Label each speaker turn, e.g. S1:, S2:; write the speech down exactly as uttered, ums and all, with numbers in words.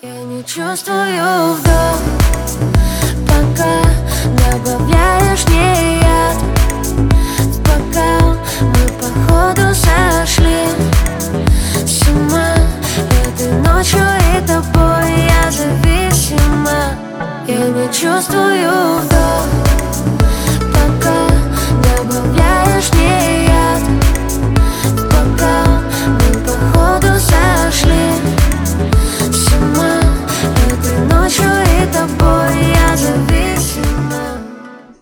S1: Я не чувствую вдох, пока добавляешь мне яд в бокал. Мы походу сошли с ума этой ночью и тобой. Я зависима. Я не чувствую вдох, пока добавляешь мне яд.